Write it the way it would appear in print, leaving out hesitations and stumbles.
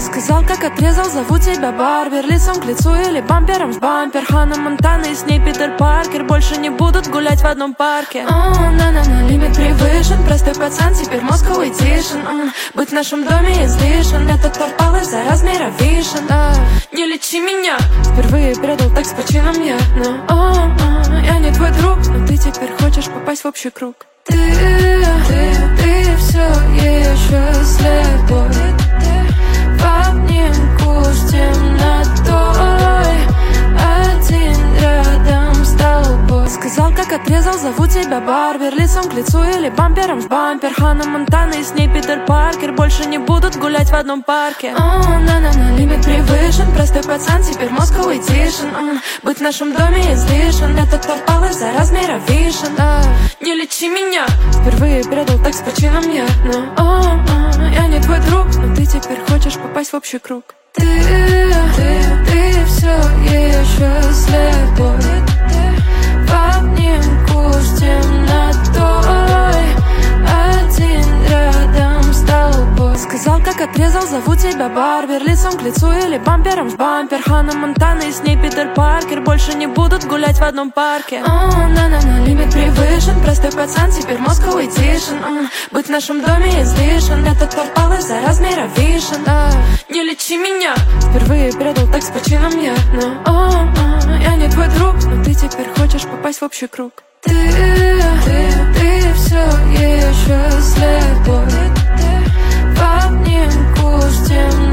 Сказал, как отрезал, зову тебя Барбер. Лицом к лицу или бампером в бампер. Ханна Монтана и с ней Питер Паркер больше не будут гулять в одном парке. На-на-на, лимит превышен. Простой пацан, теперь Moscow Edition. Быть в нашем доме излишен. Этот попал из-за размера вишен. Не лечи меня. Впервые предал так с почином я. Но я не твой друг, но ты теперь хочешь попасть в общий круг. Ты все еще слепой. В обнимку с темнотой. Один рядом с тобой. Сказал, как отрезал, зову тебя Барбер. Лицом к лицу или бампером в бампер. Ханна Монтана и с ней Питер Паркер больше не будут гулять в одном парке. На-на-на, лимит превышен. Простой пацан, теперь Moscow Edition. Быть в нашем доме излишен. Этот попал из-за размера вишен. Не лечи меня. Впервые предал так с почином я. Но я не твой друг, но ты теперь хочешь попасть в общий круг. Ты все еще слепой. В обнимку с темнотой. Один рядом с тобой. Сказал, как отрезал, зову тебя Барбер. Лицом к лицу или бампером в бампер. Ханна Монтана и с ней Питер Паркер больше не будут гулять в одном парке. На-на-на, лимит превышен. Простой пацан, теперь Moscow Edition. Быть в нашем доме излишен. Этот попал из-за размера вишен. Не лечи меня. Впервые предал так с почином я. Но я не твой друг, но ты теперь хочешь попасть в общий круг. Ты все еще слепой. В обнимку с темнотой.